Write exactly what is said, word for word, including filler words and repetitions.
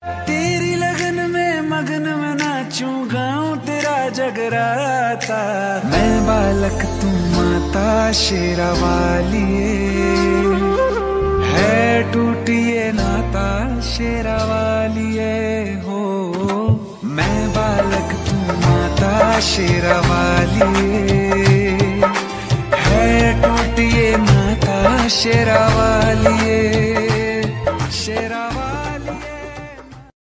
तेरी लगन में मगन में नाचूं गाऊं तेरा जगराता, मैं बालक तू माता शेरा वालिए, है टूटिए नाता शेरा वालिए हो। मैं बालक तू माता शेरा वालिए, है टूटिए नाता शेरा वालिए शेरा